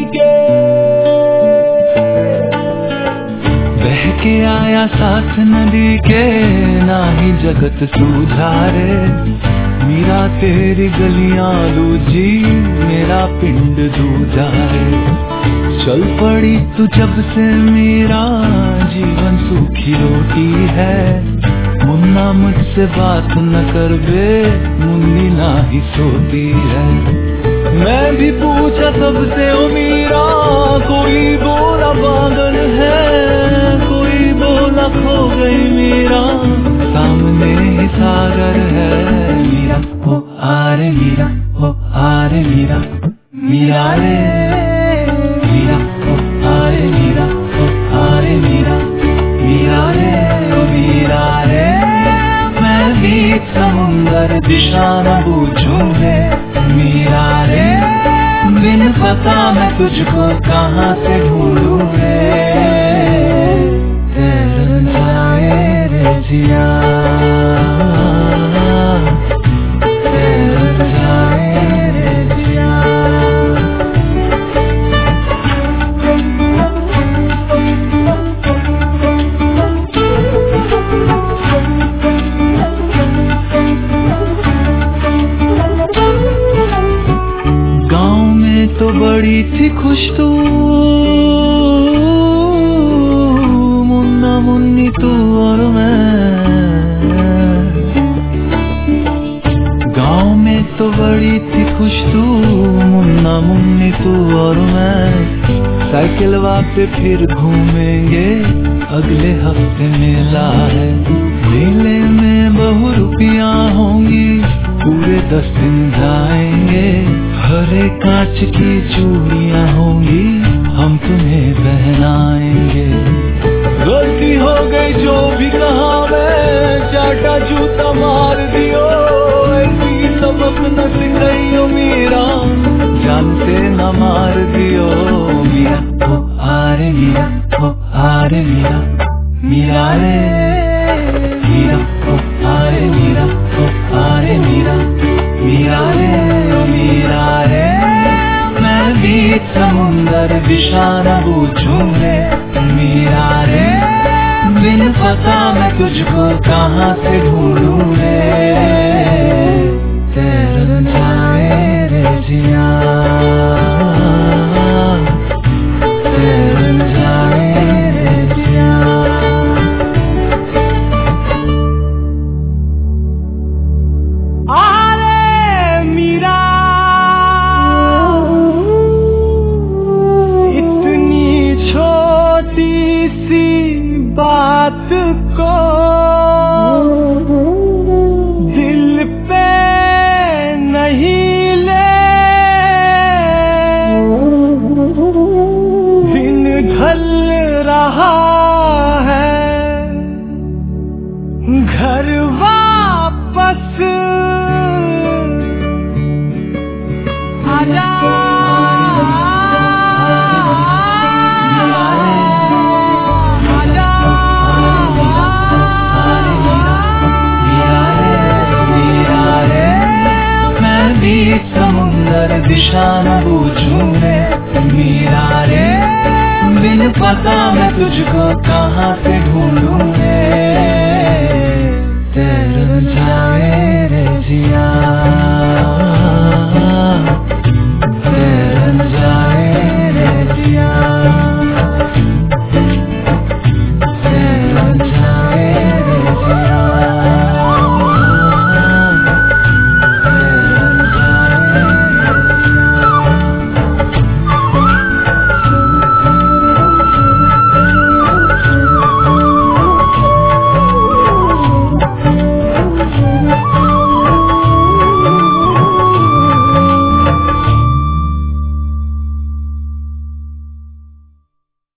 के बह के आया साथ नदी के, ना ही जगत सूझा रे। मीरा तेरी गलियां दूजी, मेरा पिंड दूजा रे। चल पड़ी तू जब से मेरा जीवन सूखी रोटी है। मुन्ना मुझसे बात न कर बे, मुन्नी ना ही सोती है। मैं भी पूछा सबसे ओ मीरा, कोई बोला पागल है, कोई बोला खो गई मीरा, सामने ही सागर है। मीरा हो आरे मीरा, हो आरे मीरा, मीरा रे। मीरा हो आरे मीरा, हो आरे मीरा, मीरा रे, ओ मीरा रे। मैं भी समुंदर दिशा न बूझूं रे, मीरा रे। बिन पता मैं तुझको कहाँ से ढूंढूं रे, तैर जाए रे जिया, तैर जाए रे जिया। गाँव में तो बड़ी थी खुश तू, मुन्ना मुन्नी तू और मैं। गाँव में तो बड़ी थी खुश तू, मुन्ना मुन्नी तू और मैं। साइकिल पे फिर घूमेंगे, अगले हफ्ते मेला है। मेले में बहु रुपया होंगी, पूरे 10 दिन जाएंगे। हरे कांच की चूड़ियां होंगी, हम तुम्हें पहनाएंगे। गलती हो गई जो भी कहा मैं, चाटा जूता मार दियो। ऐसी सबक न सिखाइयो मीरा, जानते न मार दियो। मीरा हो आरे मीरा, हो आरे मीरा, मीरा रे। मीरा हो आरे मीरा, हो आरे मीरा, मीरा रे, मीरा रे। मैं भी समुंदर दिशा न बूझूं रे, मीरा रे। बिन पता मैं तुझको कहाँ से ढूंढूं रे, तैर जाए रे जिया, तैर जाए रे जिया। आरे मीरा, इतनी छोटी सी बात को दिल पे नहीं ले। दिन ढल रहा है, घर वापस आजा। समुंदर दिशा न बूझूं रे, मीरा रे। बिन पता मैं तुझको कहाँ से ढूंढूं रे, तैर जाए रे जिया।